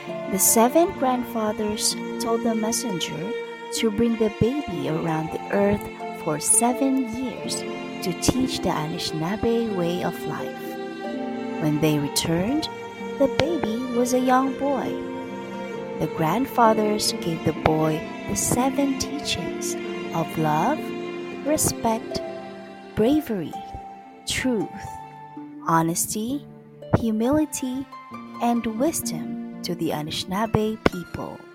The seven grandfathers told the messenger to bring the baby around the earth for 7 years to teach the Anishinaabe way of life. When they returned, the baby was a young boy. The grandfathers gave the boy the seven teachings of love, respect, bravery, truth, honesty, humility, and wisdom to the Anishinaabe people.